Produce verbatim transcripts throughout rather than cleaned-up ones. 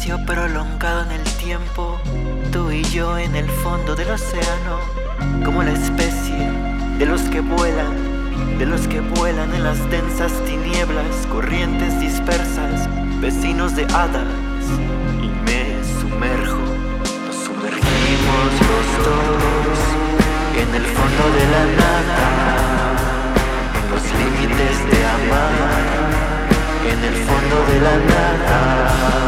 espacio prolongado en el tiempo, tú y yo en el fondo del océano, como la especie de los que vuelan, de los que vuelan en las densas tinieblas, corrientes dispersas, vecinos de hadas, y me sumerjo, nos sumergimos los dos en el fondo de la nada, en los límites de amar, en el fondo de la nada.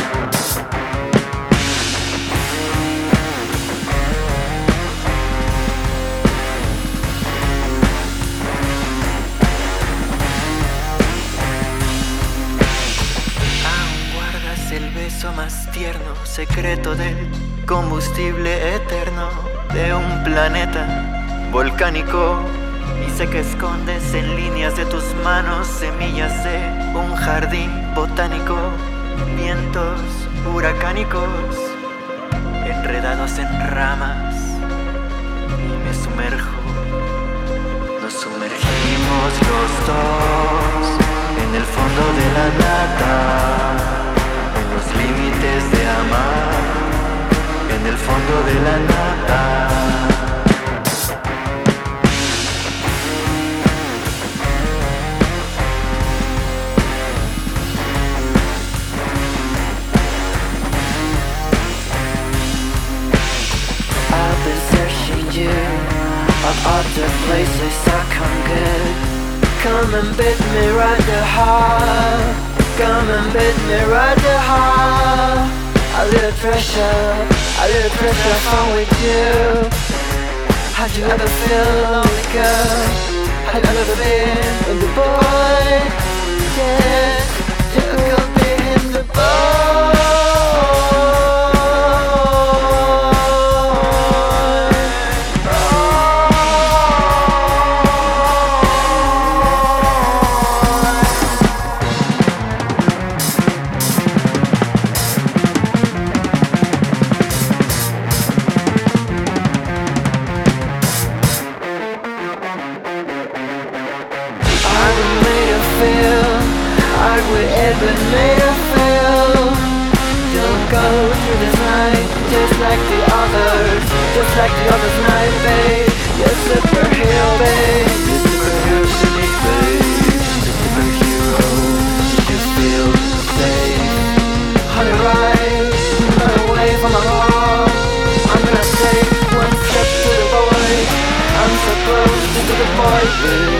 El beso más tierno, secreto del combustible eterno de un planeta volcánico, y sé que escondes en líneas de tus manos semillas de un jardín botánico, vientos huracánicos enredados en ramas, y me sumerjo, nos sumergimos los dos en el fondo de la nada, los límites de amar, en el fondo de la nada. I've been searching you of other places I can't get. Come and bid me right the heart. Come and bid me right the heart. A little pressure, a little pressure fun with you. Had you ever feel lonely, girl? Had you ever been in the boy? Yes, you could be in the boy. Ever made her feel. You'll go through this night just like the others, just like the others night, babe. You're superhero, babe. You're superhero, babe. You're superhero. You feel safe. Honey, right, run away from the heart. I'm gonna take one step to the boy. I'm so close to the boy.